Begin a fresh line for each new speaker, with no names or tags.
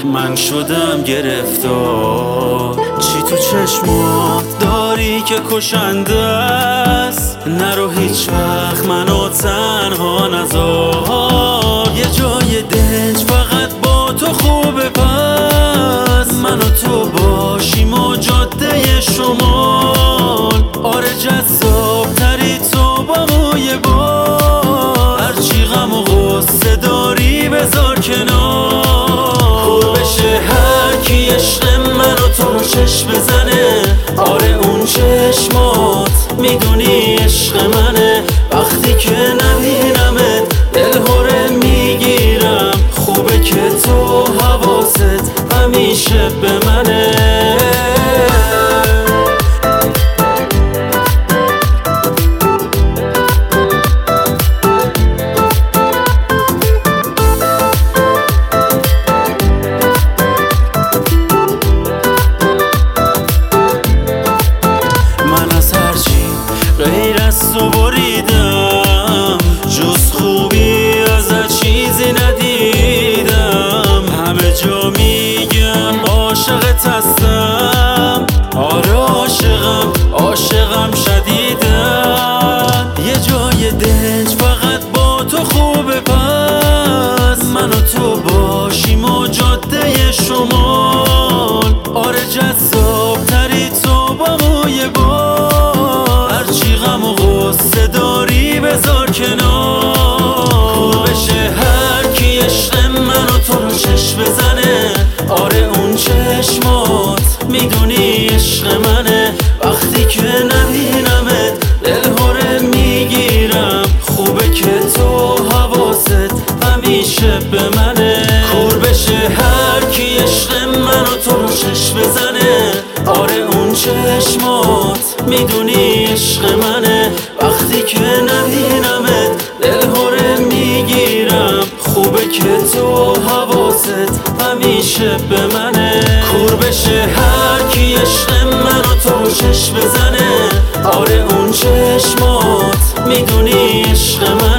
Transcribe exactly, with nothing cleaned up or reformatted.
من شدم گرفتار. چی تو چشمات داری که کشنده است؟ نرو هیچ وقت منو تنها نذار. یه جای دنج فقط با تو خوبه، پس من و تو باشیم و جاده شمال. آره جذاب تری تو با موی بال، هرچی غم و غصه داری بذار کنار. خور بشه هر کی عشق من و تو رو چشم بزنه. آره اون چشمات میدونی عشق منه. وقتی که نبینمت دل هره میگیرم. خوبه که تو حواست همیشه به منه. غیر از تو بریدم، جز خوبی ازت چیزی ندیدم. همه جا میگن عاشقت هستم. آره عاشقم، عاشقم شدیدم. یه جای دنج فقط با تو خوبه، پس من و تو باشیم و جاده شمال. آره جذاب تری تو با موی بال، هرچی غم و غصه داری بذار کنار. خور بشه هر کی عشق من و تو رو چشم بزنه. آره اون چشمات میدونی عشق منه. وقتی که نبینمت دل هره میگیرم. خوبه که تو حواست همیشه به منه. خور بشه هر کی عشق من و تو رو چشم بزنه. آره اون چشمات میدونی عشق منه. وقتی که نبینمت دل هره میگیرم. خوبه که تو حواست همیشه به منه. کور بشه هر کی عشق من و تو رو چشم بزنه. آره اون چشمات میدونی عشق منه.